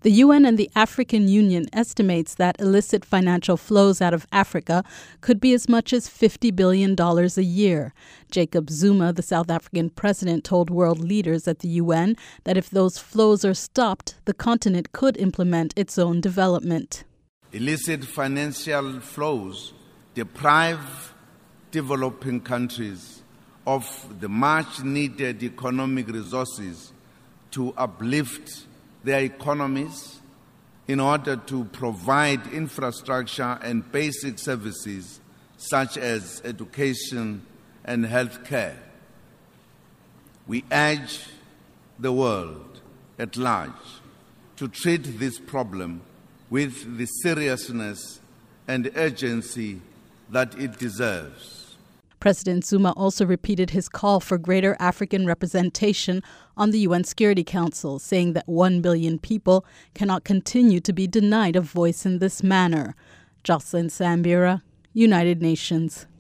The UN and the African Union estimates that illicit financial flows out of Africa could be as much as $50 billion a year. Jacob Zuma, the South African president, told world leaders at the UN that if those flows are stopped, the continent could implement its own development. Illicit financial flows deprive developing countries of the much-needed economic resources to uplift their economies in order to provide infrastructure and basic services such as education and health care. We urge the world at large to treat this problem with the seriousness and urgency that it deserves. President Zuma also repeated his call for greater African representation on the UN Security Council, saying that 1 billion people cannot continue to be denied a voice in this manner. Jocelyn Sambira, United Nations.